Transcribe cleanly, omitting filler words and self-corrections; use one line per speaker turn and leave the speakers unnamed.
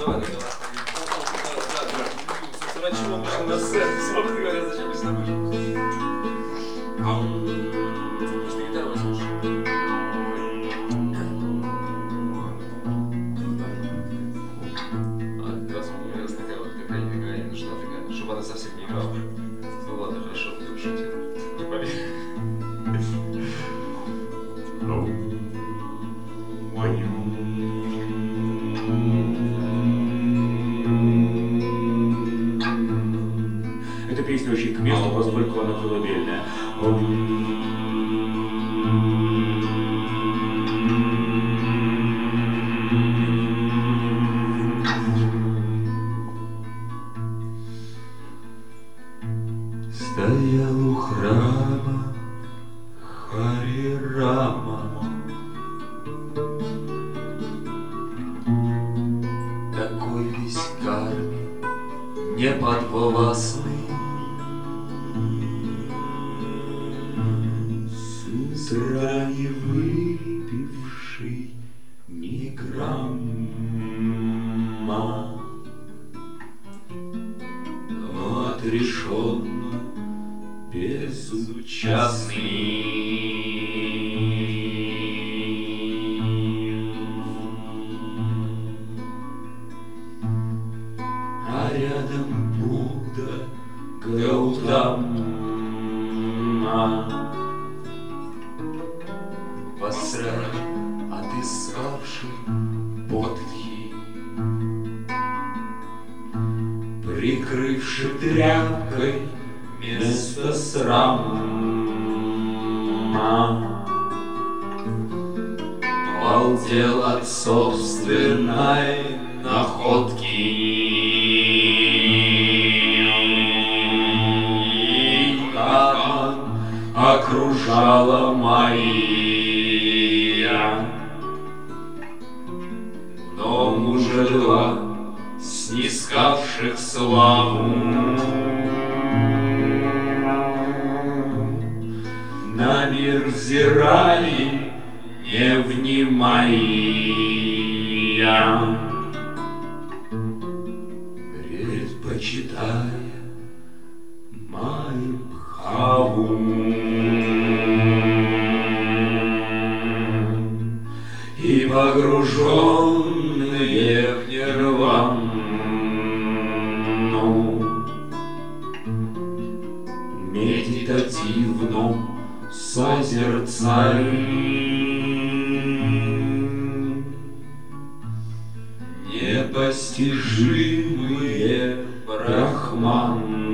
Давай. Ради чего он прямо на сцене, собственно говоря, зачем мы сюда вышли? Может, ты гитару возьмешь? Как раз у меня такая вот какая-нибудь нужна такая, чтобы она совсем не играла. Ну ладно, хорошо, ты шутил. Не поверь.
Эта песня очень к месту, поскольку она колыбельная.
Стоял у храма Хари Рама, такой весь карми, неподвластный, с утра не выпивший ни грамма, но отрешенно безучастный. А рядом Будда Гаутама, посрать отыскавший бодхи, прикрывший тряпкой место срама, балдел от собственной находки. Карма окружала Майя, но мужества, снискавших славу, на мир взирали, не внимая, предпочитая Майбхаву. И погруженные в нирвану медитативно созерцали непостижимые брахманы.